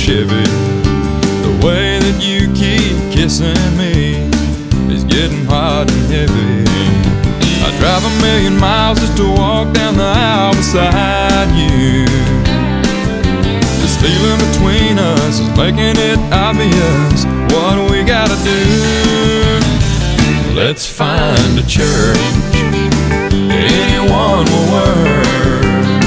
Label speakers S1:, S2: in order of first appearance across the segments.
S1: Chevy. The way that you keep kissing me is getting hot and heavy. I'd drive 1,000,000 miles just to walk down the aisle beside you. This feeling between us is making it obvious what we gotta do. Let's find a church anyone will work.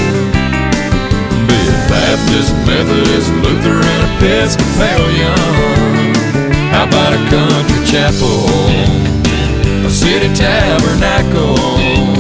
S1: Be it Baptist, Methodist, Lutheran, Episcopalian. How about a country chapel, a city tabernacle?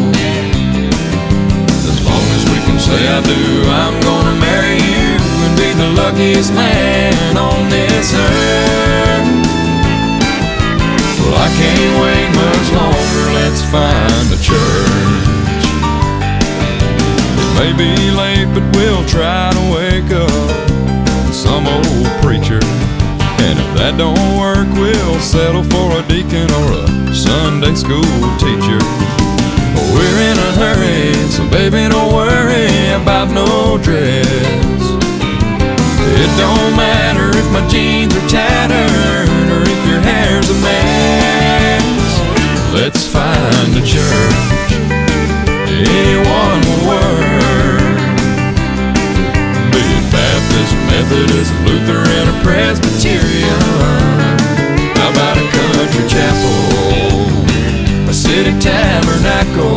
S1: As long as we can say I do, I'm gonna marry you and be the luckiest man on this earth. Well, I can't wait much longer, let's find a church. It may be late, but we'll try to wake up some old preacher. And if that don't work, we'll settle for a deacon or a Sunday school teacher. We're in a hurry, so baby don't worry about no dress. It don't matter if my jeans are tattered or if your hair's a mess. Let's find a church anyone will work. Be it Baptist, Methodist, Lutheran, or Presbyterian. How about a country chapel, a city tabernacle?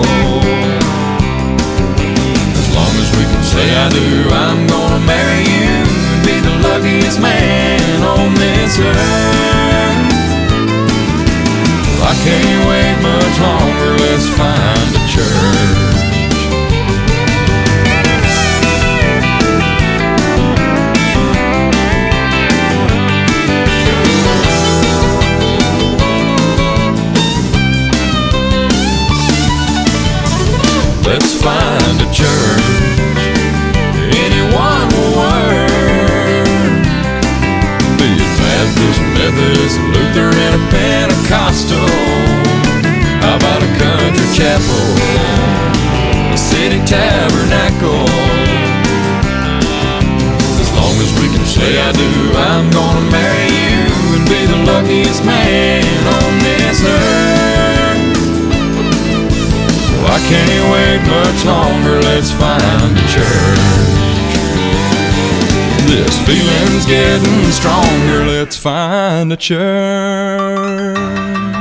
S1: As long as we can say I do, I'm gonna marry you and be the luckiest man on this earth. Well, I can't wait much longer, let's find a church. Let's find a church anyone will work. Be it Baptist, Methodist, Lutheran, or Pentecostal. How about a country chapel, a city tabernacle? As long as we can say I do, I'm gonna marry you and be the luckiest man on this earth. I can't wait much longer, let's find a church. This feeling's getting stronger, let's find a church.